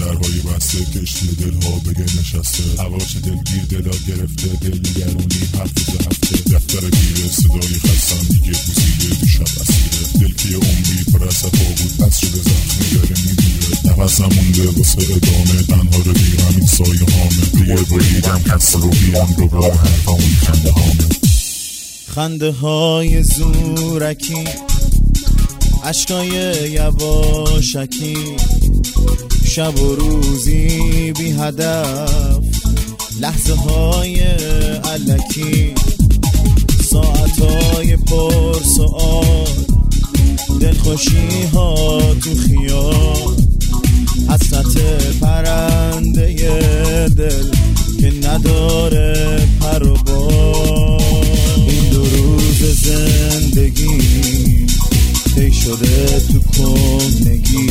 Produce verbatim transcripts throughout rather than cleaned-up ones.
درهای بسته کشتی دلها بگه نشسته هوا چه دلگیر دلا گرفته دلگرونی هفته هفته دفتر گیره صدای خستم دیگه بوسیده تو شب اسیره دل که عمری پر از صفا بود پس شده زخمی داره میگیره نفسم مونده واسه ادامه تنها رو دیرم این سایه هامه دیگه بریدم کس رو بیام دوباره حرفا اون خنده هامه خنده های زورکی عشقای یواشکی شب و روزی بی هدف لحظه های علکی ساعت های پر سؤال دلخوشی ها تو خیال حسرت پرنده دل که نداره پر و بال این دو روز زندگی تی شده تو کهنگی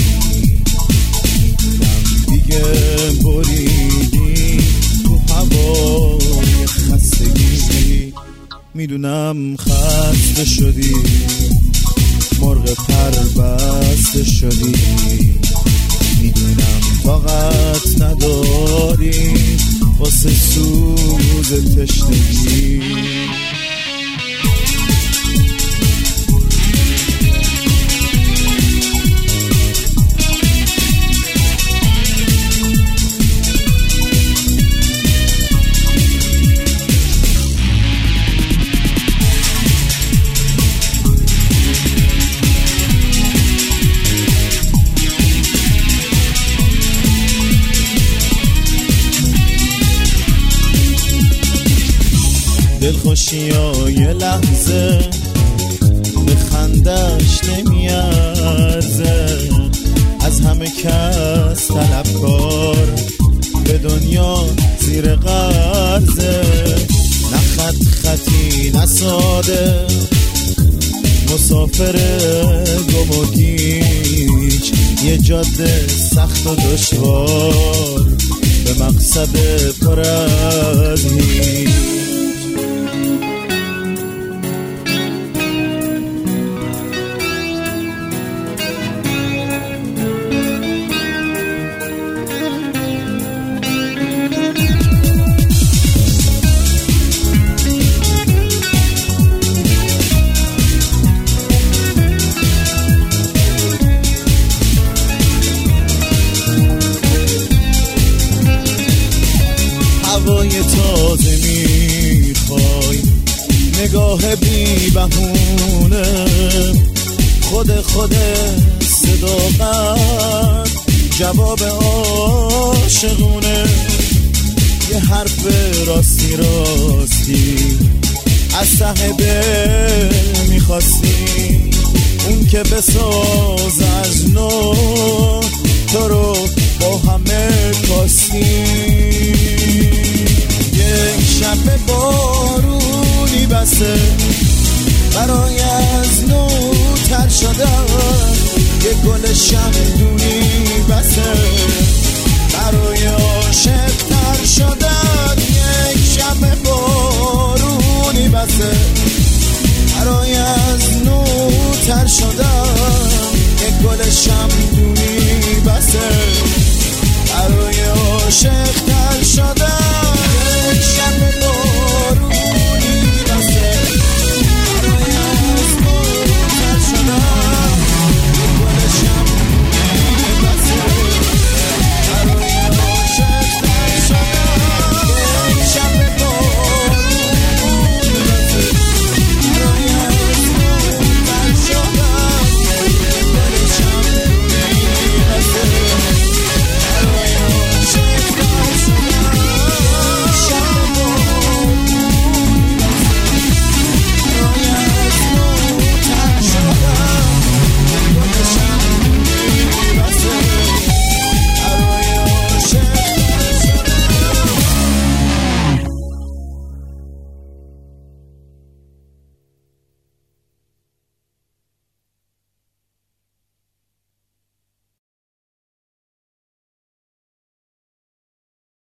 دیگه بریدی تو هوای خستگی میدونم خسته شدی مرغ پر بسته شدی میدونم طاقت نداری واسه سوز تشنگی دلخوشی ها یه لحظه به خندش نمیارزه از همه کس طلبکار به دنیا زیر قرضه نه خط خطی نه ساده مسافر گم و گیج یه جاده سخت و دشوار به مقصد پر از هیچ هوای تازه میخوای نگاه بی بهونه خود خود صداقت جواب عاشقونه یه حرف راستی راستی از ته دل میخواستی اون که بساز از نو تو رو با همه کاستی یک شب بارونی بسه برای از نو تر شدن یک گل شمدونی بسه برای عاشق تر شدن یک شب بارونی